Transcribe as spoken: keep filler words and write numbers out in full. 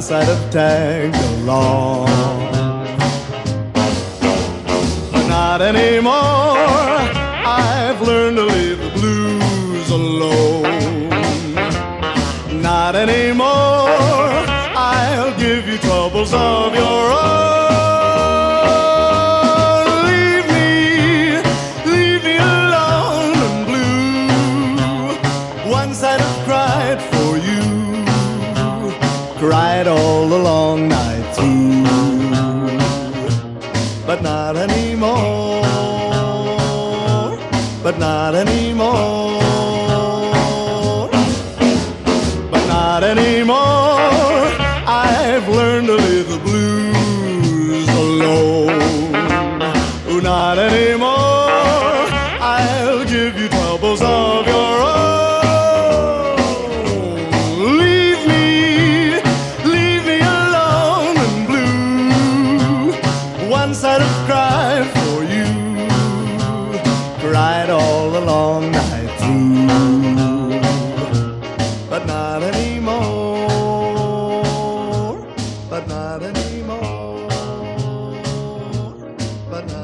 once I'd have tagged along. But not anymore, I've learned to leave the blues alone. Not anymore, I'll give you troubles of your own. Leave me, leave me alone and blue. Once I'd have cried for you, cried all the long night through. But not anymore, but not anymore, but not anymore. I've learned to leave the blues alone. Oh, not anymore, I'll give you troubles of your own. Leave me, leave me alone and blue. Once I'd have cried for you, cried all the long night through. But not anymore, but not anymore, but not